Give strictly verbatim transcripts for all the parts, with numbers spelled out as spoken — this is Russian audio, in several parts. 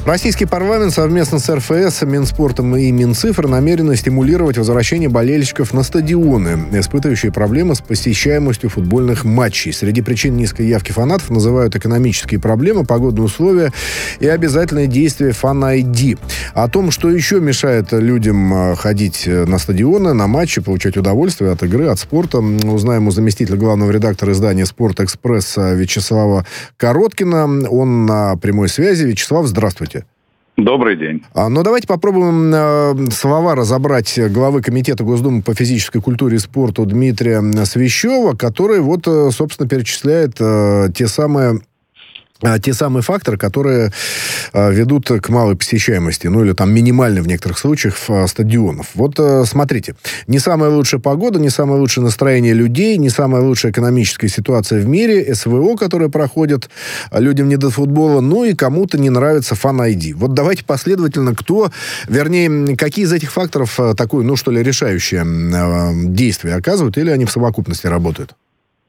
Российский парламент совместно с эр эф эс, Минспортом и Минцифры намерены стимулировать возвращение болельщиков на стадионы, испытывающие проблемы с посещаемостью футбольных матчей. Среди причин низкой явки фанатов называют экономические проблемы, погодные условия и обязательные действия Fan ай ди. О том, что еще мешает людям ходить на стадионы, на матчи, получать удовольствие от игры, от спорта, узнаем у заместителя главного редактора издания «Спорт-экспресс» Вячеслава Короткина. Он на прямой связи. Вячеслав, здравствуйте. Добрый день. А, ну, давайте попробуем э, слова разобрать главы Комитета Госдумы по физической культуре и спорту Дмитрия Свящева, который, вот, э, собственно, перечисляет э, те самые... те самые факторы, которые э, ведут к малой посещаемости, ну или там минимальной в некоторых случаях э, стадионов. Вот э, смотрите, не самая лучшая погода, не самое лучшее настроение людей, не самая лучшая экономическая ситуация в мире, эс вэ о, которое проходит, людям не до футбола, ну и кому-то не нравится Fan ай ди. Вот давайте последовательно, кто, вернее, какие из этих факторов э, такое, ну что ли, решающее э, действие оказывают, или они в совокупности работают?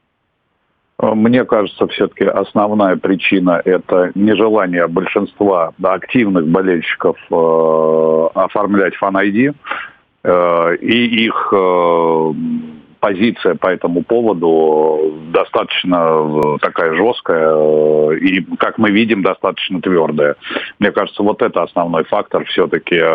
Мне кажется, все-таки основная причина – это нежелание большинства активных болельщиков э, оформлять Fan ай ди, э, и их э, позиция по этому поводу достаточно такая жесткая э, и, как мы видим, достаточно твердая. Мне кажется, вот это основной фактор все-таки, э,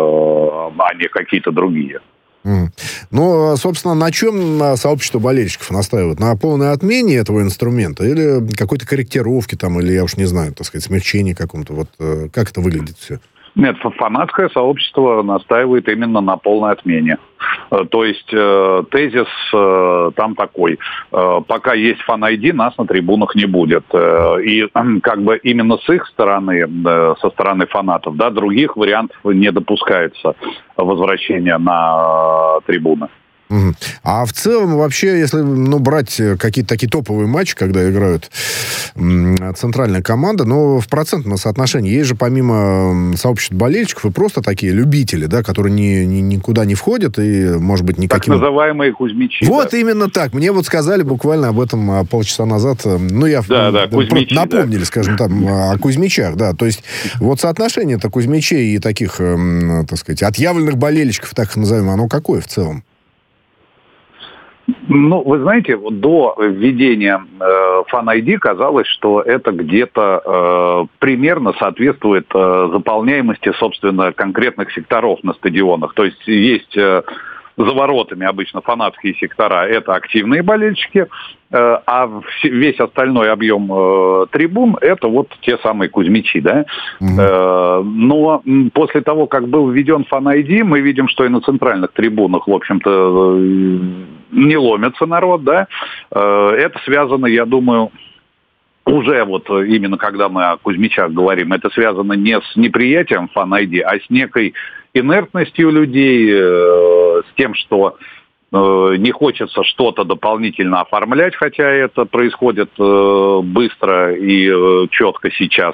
а не какие-то другие. Mm. Ну, собственно, на чем сообщество болельщиков настаивает? На полной отмене этого инструмента или какой-то корректировке там, или, я уж не знаю, так сказать, смягчении каком-то? Вот как это выглядит все? Нет, фанатское сообщество настаивает именно на полной отмене. То есть э, тезис э, там такой: э, пока есть Fan ай ди, нас на трибунах не будет. Э, и э, как бы именно с их стороны, э, со стороны фанатов, да, других вариантов не допускается возвращения на э, трибуны. Угу. А в целом вообще, если ну, брать какие-то такие топовые матчи, когда играют м, центральная команда, но в процентном соотношении есть же помимо сообществ болельщиков и просто такие любители, да, которые ни, ни, никуда не входят и, может быть, никаким... Так называемые кузьмичи. Вот да. Именно так. Мне вот сказали буквально об этом полчаса назад. Ну, я да, да, кузьмичи, напомнили, да. скажем так, о Кузьмичах, да. То есть вот соотношение-то Кузьмичей и таких, э, так сказать, отъявленных болельщиков, так их назовем, оно какое в целом? Ну, вы знаете, до введения э, Fan ай ди казалось, что это где-то э, примерно соответствует э, заполняемости, собственно, конкретных секторов на стадионах. То есть есть э, за воротами обычно фанатские сектора, это активные болельщики, э, а весь остальной объем э, трибун это вот те самые кузьмичи, да. Mm-hmm. Э, но после того, как был введен Fan ай ди, мы видим, что и на центральных трибунах, в общем-то, не ломится народ, да. Э, это связано, я думаю, уже вот именно когда мы о Кузьмичах говорим, это связано не с неприятием Fan ай ди, а с некой инертностью людей, э, с тем, что э, не хочется что-то дополнительно оформлять, хотя это происходит э, быстро и э, четко сейчас.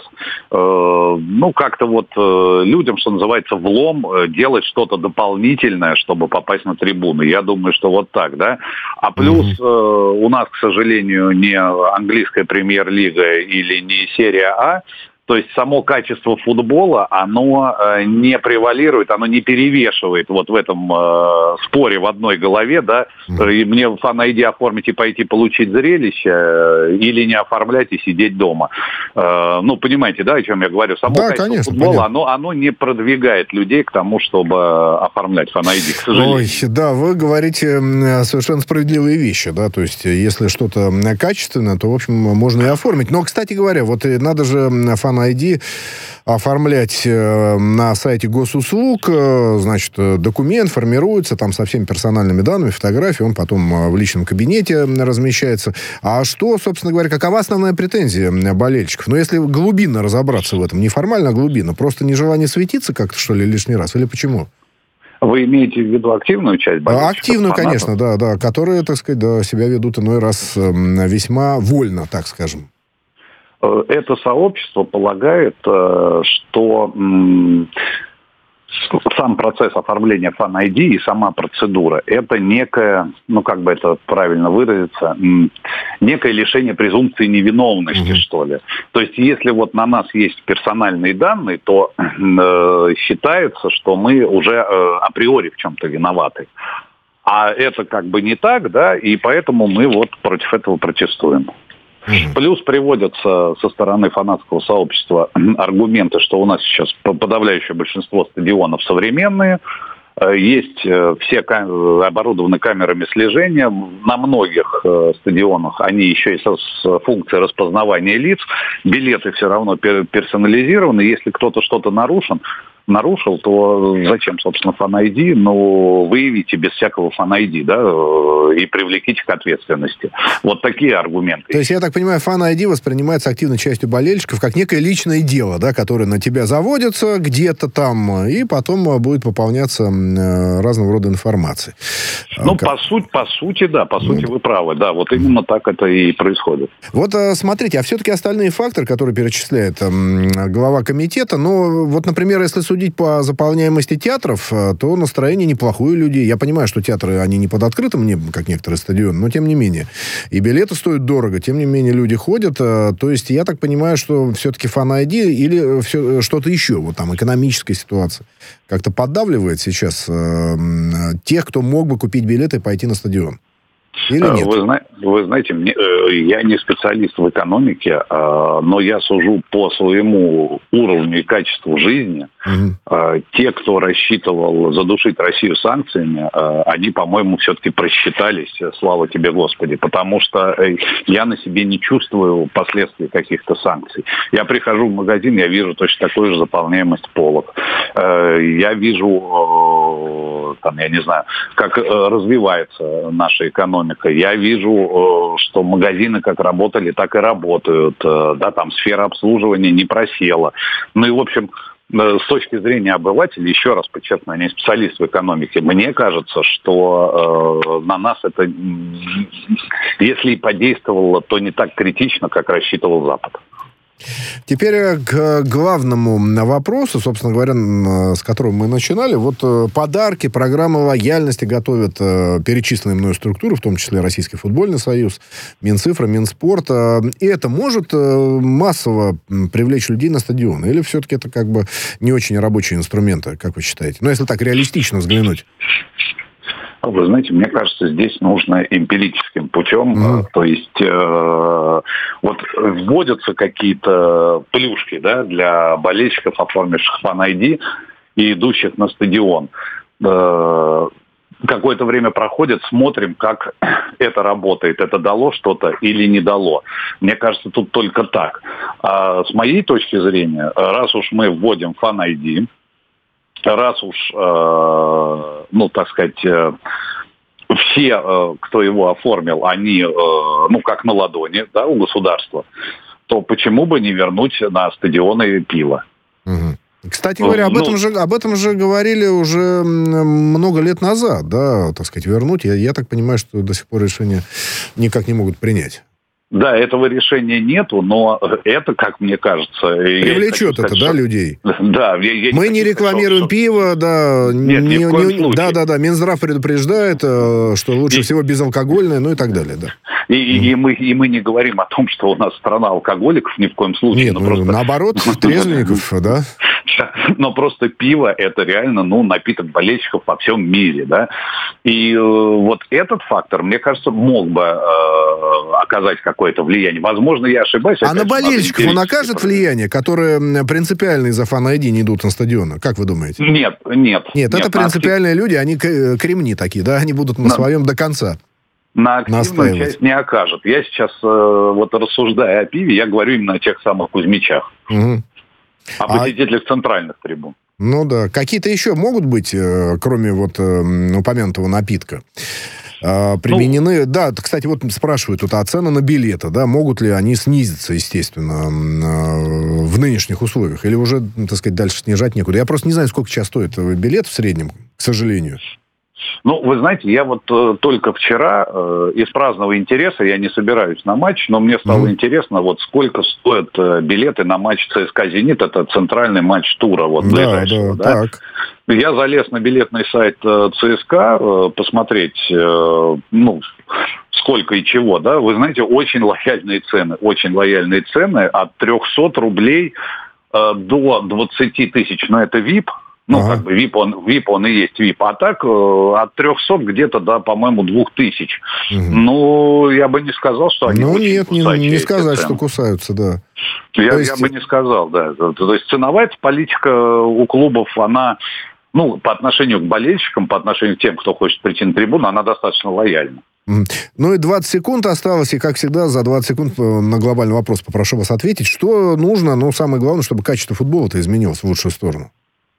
Э, ну, как-то вот э, людям, что называется, влом э, делать что-то дополнительное, чтобы попасть на трибуны. Я думаю, что вот так, да. А плюс э, у нас, к сожалению, не английская премьер-лига или не серия А. То есть само качество футбола, оно э, не превалирует, оно не перевешивает вот в этом э, споре в одной голове, да, mm-hmm. и мне Fan ай ди оформить и пойти получить зрелище, э, или не оформлять и сидеть дома. Э, ну, понимаете, да, о чем я говорю? Само да, качество конечно, футбола, оно, оно не продвигает людей к тому, чтобы оформлять Fan ай ди, к сожалению. Ой, да, вы говорите совершенно справедливые вещи, да, то есть если что-то качественное, то, в общем, можно и оформить. Но, кстати говоря, вот надо же Fan ай ди оформлять э, на сайте госуслуг, э, значит, документ формируется там со всеми персональными данными, фотографией, он потом э, в личном кабинете размещается. А что, собственно говоря, какова основная претензия болельщиков? Ну, если глубинно разобраться в этом, не формально, а глубинно, просто нежелание светиться как-то, что ли, лишний раз, или почему? Вы имеете в виду активную часть болельщиков? Активную, фанатов? Конечно, да, да, которые, так сказать, да, себя ведут иной раз э, весьма вольно, так скажем. Это сообщество полагает, что сам процесс оформления Fan ай ди и сама процедура – это некое, ну как бы это правильно выразиться, некое лишение презумпции невиновности, mm-hmm. что ли. То есть если вот на нас есть персональные данные, то э, считается, что мы уже э, априори в чем-то виноваты. А это как бы не так, да, и поэтому мы вот против этого протестуем. Mm-hmm. Плюс приводятся со стороны фанатского сообщества аргументы, что у нас сейчас подавляющее большинство стадионов современные, есть все кам- оборудованы камерами слежения, на многих стадионах они еще и со, с функцией распознавания лиц, билеты все равно персонализированы, если кто-то что-то нарушен, нарушил, то зачем, собственно, Fan ай ди? Ну, выявите без всякого Fan ай ди, да, и привлеките к ответственности. Вот такие аргументы. То есть, я так понимаю, Fan ай ди воспринимается активной частью болельщиков как некое личное дело, да, которое на тебя заводится где-то там, и потом будет пополняться разного рода информацией. Ну, как... по сути, по сути, да, по сути, ну, вы правы, да, вот именно так это и происходит. Вот, смотрите, а все-таки остальные факторы, которые перечисляет глава комитета, ну, вот, например, если судить по заполняемости театров, то настроение неплохое у людей. Я понимаю, что театры, они не под открытым небом, как некоторые стадионы, но тем не менее. И билеты стоят дорого, тем не менее люди ходят. То есть я так понимаю, что все-таки Fan ай ди или все, что-то еще, вот там экономическая ситуация, как-то поддавливает сейчас э, тех, кто мог бы купить билеты и пойти на стадион. Или нет? Вы, зна- вы знаете, мне, э, я не специалист в экономике, э, но я сужу по своему уровню и качеству жизни. Угу. Э, те, кто рассчитывал задушить Россию санкциями, э, они, по-моему, все-таки просчитались, слава тебе, Господи, потому что э, я на себе не чувствую последствий каких-то санкций. Я прихожу в магазин, я вижу точно такую же заполняемость полок. Э, я вижу, э, там, я не знаю, как э, развивается наша экономика. Я вижу, что магазины как работали, так и работают. Да, там сфера обслуживания не просела. Ну и, в общем, с точки зрения обывателя, еще раз подчеркну, я не специалист в экономике, мне кажется, что э, на нас это, если и подействовало, то не так критично, как рассчитывал Запад. Теперь к главному вопросу, собственно говоря, с которого мы начинали. Вот подарки, программы лояльности готовят перечисленные мною структуры, в том числе Российский футбольный союз, Минцифра, Минспорт. И это может массово привлечь людей на стадион? Или все-таки это как бы не очень рабочие инструменты, как вы считаете? Ну, если так реалистично взглянуть. Вы знаете, мне кажется, здесь нужно эмпирическим путем, mm. то есть э, вот вводятся какие-то плюшки, да, для болельщиков, оформивших Fan ай ди и идущих на стадион. Э, какое-то время проходит, смотрим, как это работает, это дало что-то или не дало. Мне кажется, тут только так. А с моей точки зрения, раз уж мы вводим Fan ай ди, раз уж, э, ну, так сказать, э, все, э, кто его оформил, они, э, ну, как на ладони, да, у государства, то почему бы не вернуть на стадионы пиво? Угу. Кстати говоря, об, ну, этом же, об этом же говорили уже много лет назад, да, так сказать, вернуть. Я, я так понимаю, что до сих пор решение никак не могут принять. Да, этого решения нету, но это, как мне кажется... Привлечет это, да, людей? Да. Я, я Мы не рекламируем что... пиво, да. Нет, не, ни в коем не, случае. Да, да, да. Минздрав предупреждает, что лучше и... всего безалкогольное, ну и так далее, да. И, mm. и, мы, и мы не говорим о том, что у нас страна алкоголиков, ни в коем случае. Нет, ну, просто... наоборот, трезвенников, да. Но просто пиво – это реально, ну, напиток болельщиков во всем мире, да. И э, вот этот фактор, мне кажется, мог бы э, оказать какое-то влияние. Возможно, я ошибаюсь. А на болельщиков он окажет влияние, которые принципиально из-за Fan ай ди не идут на стадион? Как вы думаете? Нет, нет. Нет, это принципиальные люди, они кремни такие, да, они будут на своем до конца. На активную часть не окажет. Я сейчас, э, вот рассуждая о пиве, я говорю именно о тех самых Кузьмичах. Угу. О посетителях а... центральных трибун. Ну да. Какие-то еще могут быть, э, кроме вот э, упомянутого напитка, э, применены... Ну, да, кстати, вот спрашивают тут, а цены на билеты, да, могут ли они снизиться, естественно, э, в нынешних условиях? Или уже, так сказать, дальше снижать некуда? Я просто не знаю, сколько сейчас стоит билет в среднем, к сожалению. Ну, вы знаете, я вот э, только вчера э, из праздного интереса, я не собираюсь на матч, но мне стало mm-hmm. интересно, вот сколько стоят э, билеты на матч ЦСКА «Зенит», это центральный матч тура, вот, да, ближайшего, да, да? Так. Я залез на билетный сайт э, ЦСКА, э, посмотреть, э, ну, сколько и чего, да? Вы знаете, очень лояльные цены, очень лояльные цены, от трехсот рублей э, до двадцати тысяч, но это ВИП. Ну, ага. как бы ВИП он, ВИП он и есть ВИП. А так э, от трехсот где-то до, по-моему, двух тысяч. Угу. Ну, я бы не сказал, что они ну, очень нет, кусачие. Не, не сказать, что кусаются, да. Я, То есть... я бы не сказал, да. То есть ценовая политика у клубов, она, ну, по отношению к болельщикам, по отношению к тем, кто хочет прийти на трибуну, она достаточно лояльна. Ну и двадцать секунд осталось, и, как всегда, за двадцать секунд на глобальный вопрос попрошу вас ответить. Что нужно, ну, самое главное, чтобы качество футбола-то изменилось в лучшую сторону?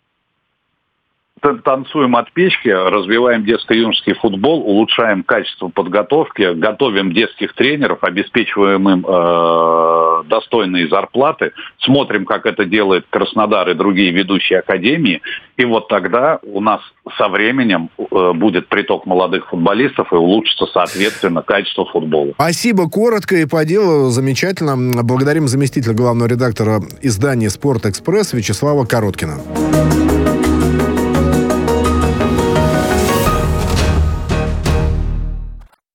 Танцуем от печки, развиваем детско-юношеский футбол, улучшаем качество подготовки, готовим детских тренеров, обеспечиваем им э, достойные зарплаты, смотрим, как это делает Краснодар и другие ведущие академии, и вот тогда у нас со временем э, будет приток молодых футболистов и улучшится, соответственно, качество футбола. Спасибо, коротко и по делу, замечательно. Благодарим заместителя главного редактора издания «Спорт-Экспресс» Вячеслава Короткина.